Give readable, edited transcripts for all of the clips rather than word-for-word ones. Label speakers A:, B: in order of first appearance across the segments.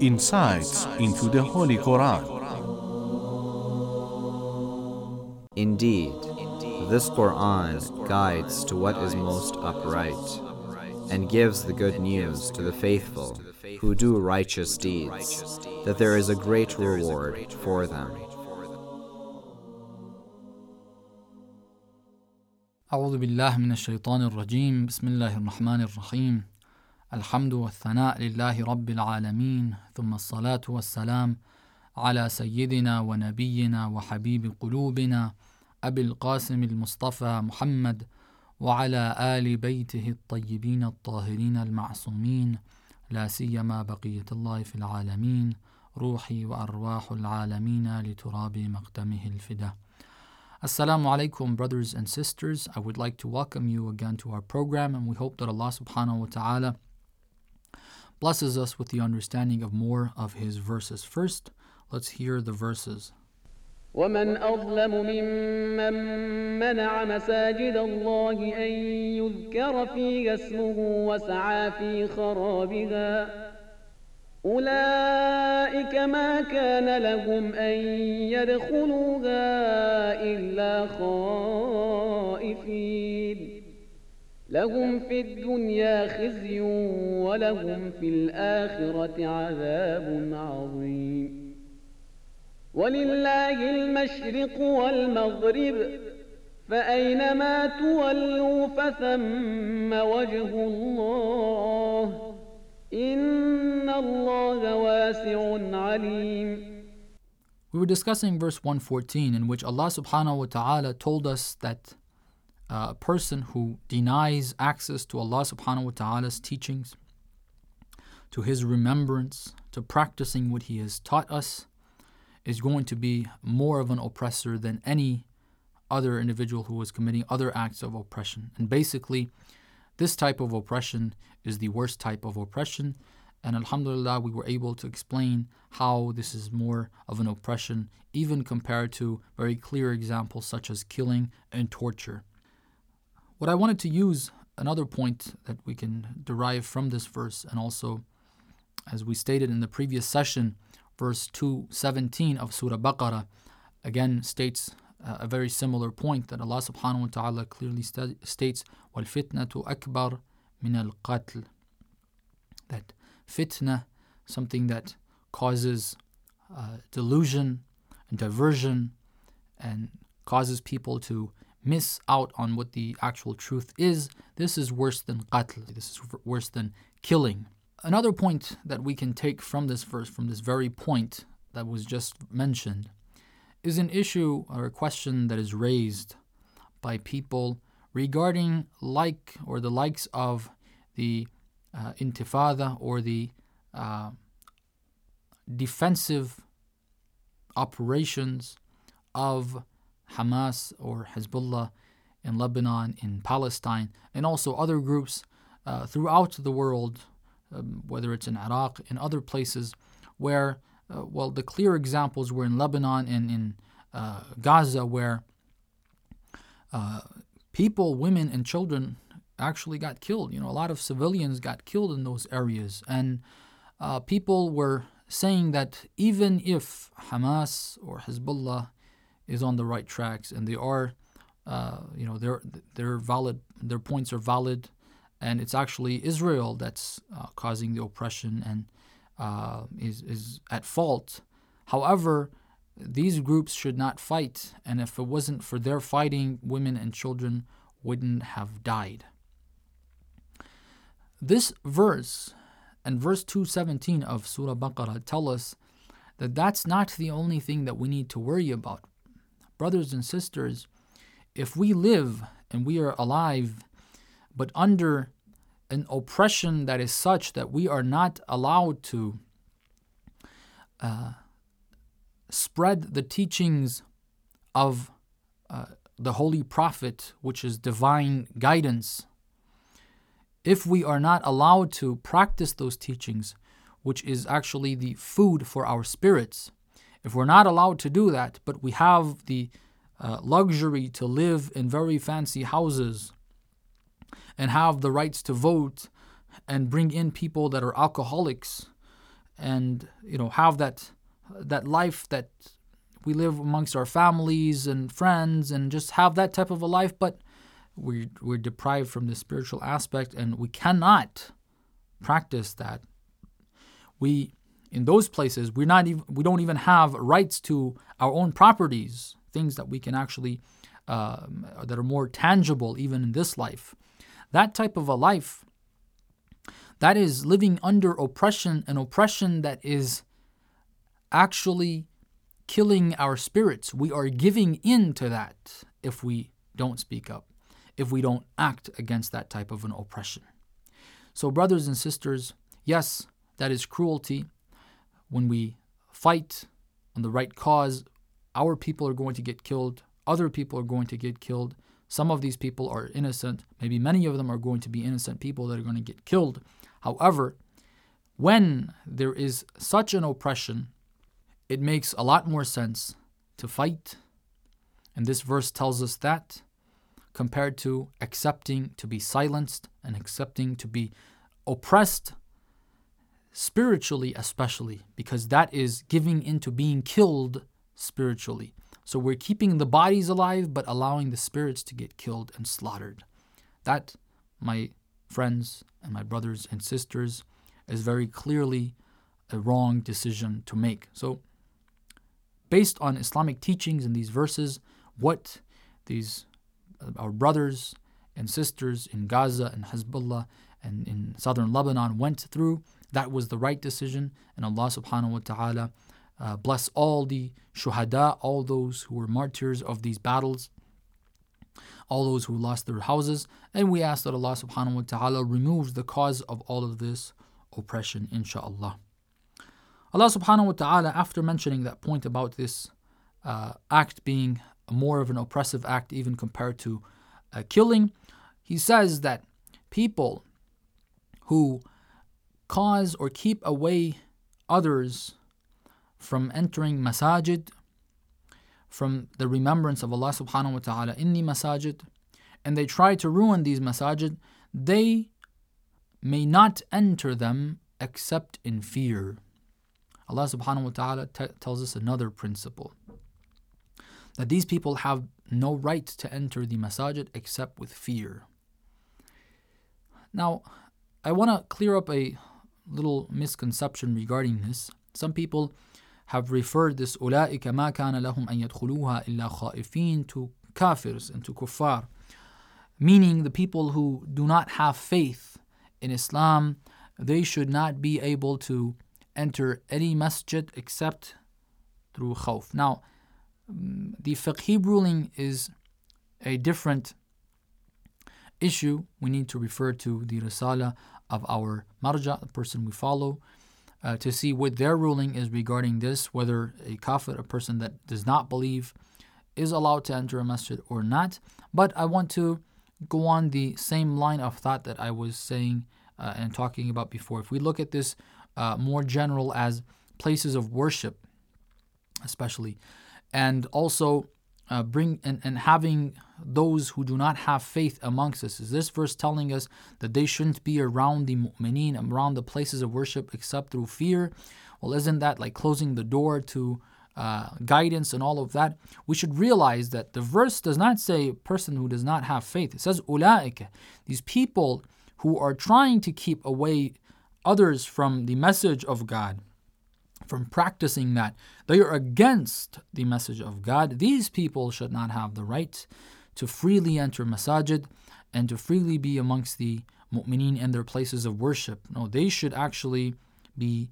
A: Insights into the Holy Quran.
B: Indeed, this Quran guides to what is most upright and gives the good news to the faithful who do righteous deeds, that there is a great reward for them.
C: أعوذ بالله من الشيطان الرجيم بسم الله الرحمن الرحيم الحمد والثناء لله رب العالمين ثم الصلاة والسلام على سيدنا ونبينا وحبيب قلوبنا أبي القاسم المصطفى محمد وعلى آل بيته الطيبين الطاهرين المعصومين لا سيما بقية الله في العالمين روحي وأرواح العالمين لتراب مقدمه الفدا. Assalamu alaikum, brothers and sisters. I would like to welcome you again to our program, and we hope that Allah subhanahu wa ta'ala blesses us with the understanding of more of His verses. First, let's hear the verses.
D: ومن أظلم ممن منع مساجد الله أن يذكر فيها اسمه وسعى في خرابها أولئك ما كان لهم أن يدخلوها إلا خائفين لهم في الدنيا خزي ولهم في الآخرة عذاب عظيم ولله المشرق والمغرب فأينما تولوا فثم وجه الله إن الله واسع عليم.
C: We were discussing verse 114, in which Allah subhanahu wa ta'ala told us that a person who denies access to Allah subhanahu wa ta'ala's teachings, to His remembrance, to practicing what He has taught us, is going to be more of an oppressor than any other individual who is committing other acts of oppression. And basically, this type of oppression is the worst type of oppression. And alhamdulillah, we were able to explain how this is more of an oppression, even compared to very clear examples such as killing and torture. What I wanted to use, another point that we can derive from this verse, and also, as we stated in the previous session, verse 217 of Surah Baqarah again states a very similar point, that Allah subhanahu wa ta'ala clearly states وَالْفِتْنَةُ أَكْبَرُ مِنَ الْقَتْلِ, that fitna, something that causes delusion and diversion and causes people to miss out on what the actual truth is, this is worse than qatl, this is worse than killing. Another point that we can take from this verse, from this very point that was just mentioned, is an issue or a question that is raised by people regarding the likes of the intifada, or the defensive operations of Hamas or Hezbollah in Lebanon, in Palestine, and also other groups throughout the world, whether it's in Iraq, in other places, where, the clear examples were in Lebanon and in Gaza, where people, women and children actually got killed. A lot of civilians got killed in those areas. And people were saying that even if Hamas or Hezbollah is on the right tracks, and they are, they're valid, their points are valid, and it's actually Israel that's causing the oppression and is at fault. However, these groups should not fight, and if it wasn't for their fighting, women and children wouldn't have died. This verse and verse 217 of Surah Baqarah tell us that that's not the only thing that we need to worry about. Brothers and sisters, if we live and we are alive, but under an oppression that is such that we are not allowed to spread the teachings of the Holy Prophet, which is divine guidance, if we are not allowed to practice those teachings, which is actually the food for our spirits, if we're not allowed to do that, but we have the luxury to live in very fancy houses and have the rights to vote and bring in people that are alcoholics and have that life that we live amongst our families and friends, and just have that type of a life, but we're deprived from the spiritual aspect, and we cannot practice that. In those places, we don't even have rights to our own properties, things that we can actually that are more tangible even in this life. That type of a life, that is living under oppression, an oppression that is actually killing our spirits. We are giving in to that if we don't speak up, if we don't act against that type of an oppression. So brothers and sisters, yes, that is cruelty. When we fight on the right cause, our people are going to get killed, other people are going to get killed. Some of these people are innocent, maybe many of them are going to be innocent people that are going to get killed. However, when there is such an oppression, it makes a lot more sense to fight. And this verse tells us that, compared to accepting to be silenced and accepting to be oppressed, spiritually especially, because that is giving into being killed spiritually. So we're keeping the bodies alive, but allowing the spirits to get killed and slaughtered. That, my friends and my brothers and sisters, is very clearly a wrong decision to make. So, based on Islamic teachings in these verses, what these our brothers and sisters in Gaza and Hezbollah and in southern Lebanon went through, that was the right decision. And Allah subhanahu wa ta'ala bless all the shuhada, all those who were martyrs of these battles, all those who lost their houses. And we ask that Allah subhanahu wa ta'ala removes the cause of all of this oppression, inshaAllah. Allah subhanahu wa ta'ala, after mentioning that point about this act being more of an oppressive act even compared to killing, He says that people who cause or keep away others from entering masajid, from the remembrance of Allah subhanahu wa ta'ala in the masajid, and they try to ruin these masajid, they may not enter them except in fear. Allah subhanahu wa ta'ala tells us another principle, that these people have no right to enter the masajid except with fear. Now, I want to clear up a little misconception regarding this. Some people have referred this أُولَٰئِكَ مَا كَانَ لَهُمْ أَن يَدْخُلُوهَا إِلَّا خَائِفِينَ to kafirs and to kuffar, meaning the people who do not have faith in Islam, they should not be able to enter any masjid except through khawf. Now, the fiqhi ruling is a different issue. We need to refer to the risala of our marja, the person we follow, to see what their ruling is regarding this, whether a kafir, a person that does not believe, is allowed to enter a masjid or not. But I want to go on the same line of thought that I was saying and talking about before. If we look at this more general as places of worship, especially, and also bring and having those who do not have faith amongst us. Is this verse telling us that they shouldn't be around the mu'mineen, around the places of worship except through fear? Well, isn't that like closing the door to guidance and all of that? We should realize that the verse does not say a person who does not have faith. It says أُولَٰئِكَ, these people who are trying to keep away others from the message of God, from practicing that. They are against the message of God. These people should not have the right to freely enter masajid and to freely be amongst the mu'mineen in their places of worship. No, they should actually be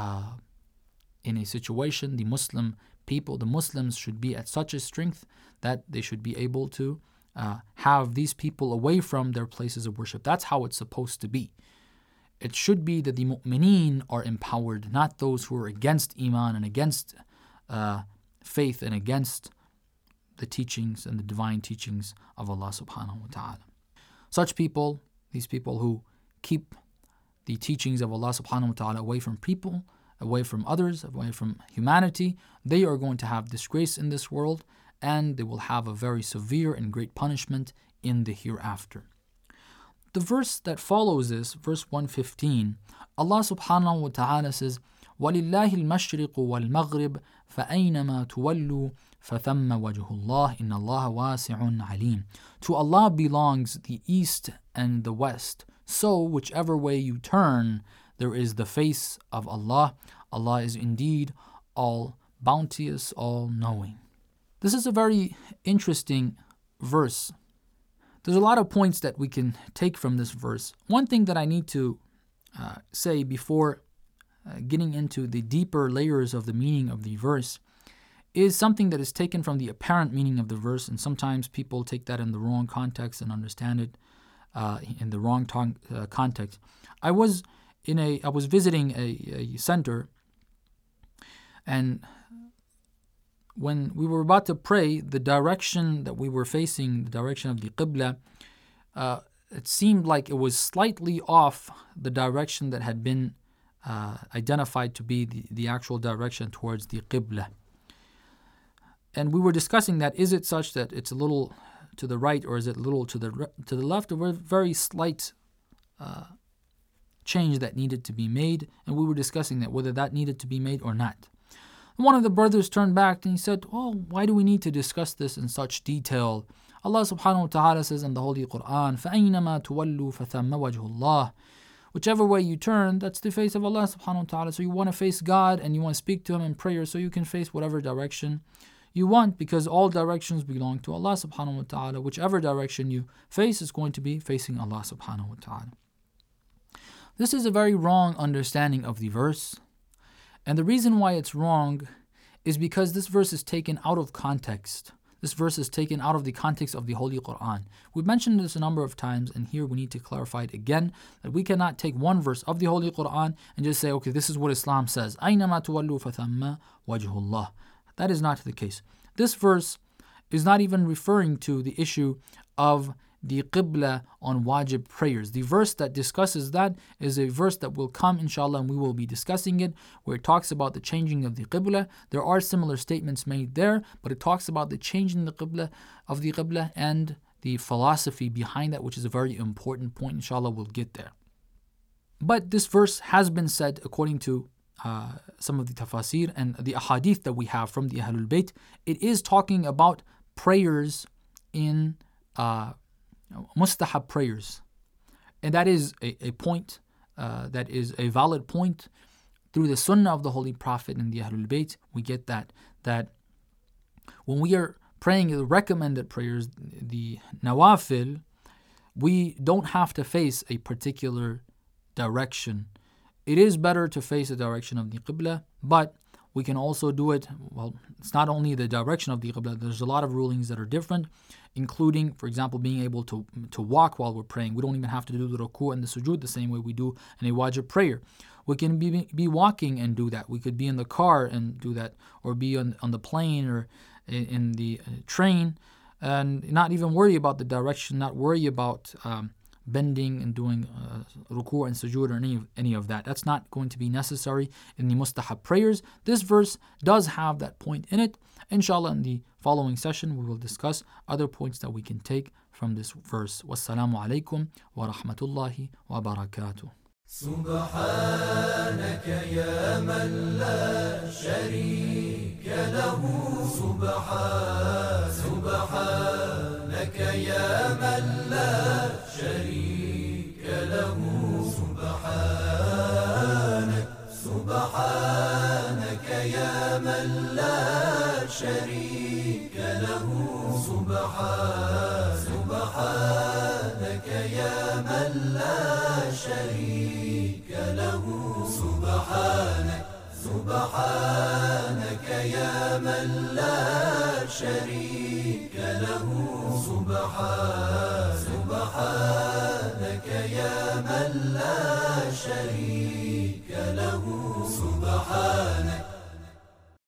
C: in a situation, the Muslim people, the Muslims should be at such a strength that they should be able to have these people away from their places of worship. That's how it's supposed to be. It should be that the mu'mineen are empowered, not those who are against iman and against faith and against the teachings and the divine teachings of Allah subhanahu wa ta'ala. Such people, these people who keep the teachings of Allah subhanahu wa ta'ala away from people, away from others, away from humanity, they are going to have disgrace in this world, and they will have a very severe and great punishment in the hereafter. The verse that follows this, verse 115, Allah subhanahu wa ta'ala says, وَلِلَّهِ الْمَشْرِقُ وَالْمَغْرِبُ فَأَيْنَمَا تُوَلُّوا فَثَمَّ وَجْهُ اللَّهِ إِنَّ اللَّهَ وَاسِعٌ عَلِيمٌ. To Allah belongs the east and the west. So whichever way you turn, there is the face of Allah. Allah is indeed all bounteous, all knowing. This is a very interesting verse. There's a lot of points that we can take from this verse. One thing that I need to say before getting into the deeper layers of the meaning of the verse is something that is taken from the apparent meaning of the verse, and sometimes people take that in the wrong context and understand it in the wrong context. I was visiting a center, and when we were about to pray, the direction that we were facing, the direction of the Qibla, it seemed like it was slightly off the direction that had been identified to be the actual direction towards the Qibla. And we were discussing that, is it such that it's a little to the right, or is it a little to the left, or a very slight change that needed to be made? And we were discussing that, whether that needed to be made or not. One of the brothers turned back and he said, why do we need to discuss this in such detail? Allah subhanahu wa ta'ala says in the Holy Quran, فَأَيْنَمَا تُوَلُّوا فَثَمَّ وَجْهُ اللَّهِ. Whichever way you turn, that's the face of Allah subhanahu wa ta'ala. So you want to face God and you want to speak to Him in prayer, so you can face whatever direction you want, because all directions belong to Allah subhanahu wa ta'ala. Whichever direction you face is going to be facing Allah subhanahu wa ta'ala. This is a very wrong understanding of the verse. And the reason why it's wrong is because this verse is taken out of context. This verse is taken out of the context of the Holy Quran. We've mentioned this a number of times, and here we need to clarify it again, that we cannot take one verse of the Holy Quran and just say, okay, this is what Islam says. أَيْنَمَا تُوَلُّوا فَثَمَّ وَجْهُ اللَّهِ. That is not the case. This verse is not even referring to the issue of the Qibla on wajib prayers. The verse that discusses that is a verse that will come, inshallah, and we will be discussing it, where it talks about the changing of the Qibla. There are similar statements made there, but it talks about the changing of the Qibla and the philosophy behind that, which is a very important point. Inshallah, we'll get there. But this verse has been said, according to some of the tafasir and the ahadith that we have from the Ahlul Bayt, it is talking about prayers in mustahab prayers. And that is a point, that is a valid point. Through the sunnah of the Holy Prophet and the Ahlul Bayt, we get that when we are praying the recommended prayers, the nawafil, we don't have to face a particular direction. It is better to face the direction of the Qibla, but we can also do it, it's not only the direction of the Qibla, there's a lot of rulings that are different, including, for example, being able to walk while we're praying. We don't even have to do the ruku and the sujood the same way we do in a wajib prayer. We can be walking and do that. We could be in the car and do that, or be on the plane or in the train, and not even worry about the direction, not worry about bending and doing ruku and sujood or any of that. That's not going to be necessary in the mustahab prayers. This verse does have that point in it. Inshallah, in the following session, we will discuss other points that we can take from this verse. Wassalamu alaikum wa rahmatullahi wa barakatuh.
E: سبحانك يا من لا شريك له سبحانك يا من لا شريك له سبحانك يا من لا شريك له سبحانك يا من لا شريك له سبحانك يا من لا شريك له سبحانك يا من لا شريك له سبحانك